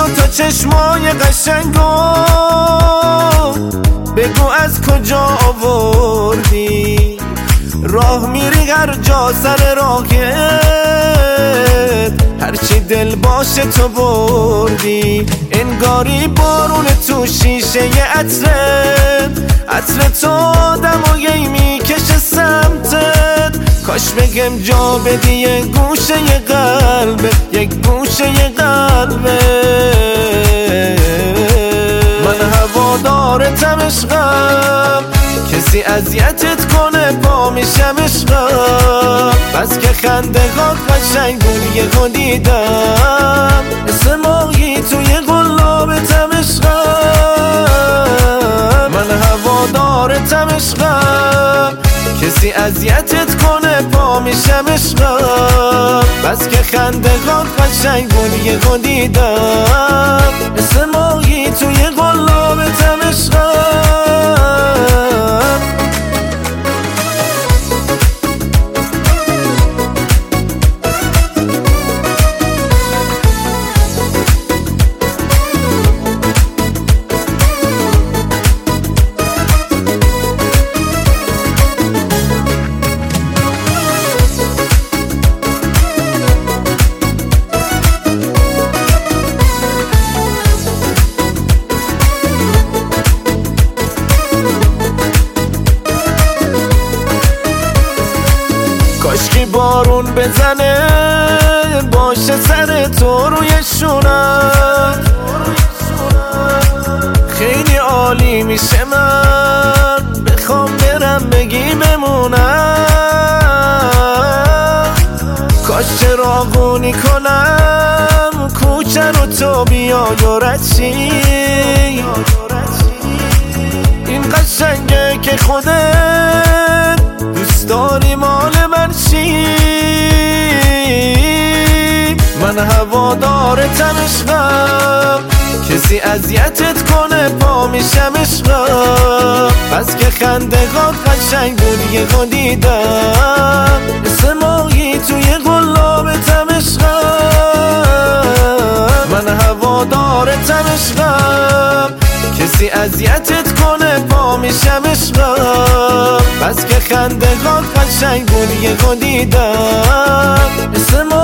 دوتا چشمای قشنگو بگو از کجا آوردی، راه میری هر جا سر راهت، هرچی دل باشه تو بردی. انگاری بارون تو شیشه ی عطر تو آدمایی میکشه سمتت. کاش بگم جا بدی یه گوشه ی قلبه، یک گوشه ی قلبه. من هوادارتم عشقم، کسی اذیتت کنه پا میشم عشقم. بس که خنده هات قشنگ بود یهو دیدم، مثل ماهی توی قلابتم عشقم. من هوادارتم عشقم، کسی اذیتت کنه پا میشم عشقم. بس که خنده هات قشنگ بود یهو دیدم، مثل ماهی توی قلابتم عشقم. کاشکی بارون بزنه باشه سر تو روی شونم، خیلی عالی میشه من بخوام برم بگی بمونم. کاش چراغونی کنم کوچه رو تو بیای و رچی، این قشنگه که خودت دوست داری مال من چی. من هوادارتم عشقم، کسی اذیتت کنه پا میشم عشقم. بس که خنده هات قشنگ بود یهو دیدم، مثل ماهی توی قلابتم عشقم. من هوادارتم عشقم، کسی اذیتت کنه پا میشم عشقم. بس که خنده هات قشنگ بود یهو دیدم، مثل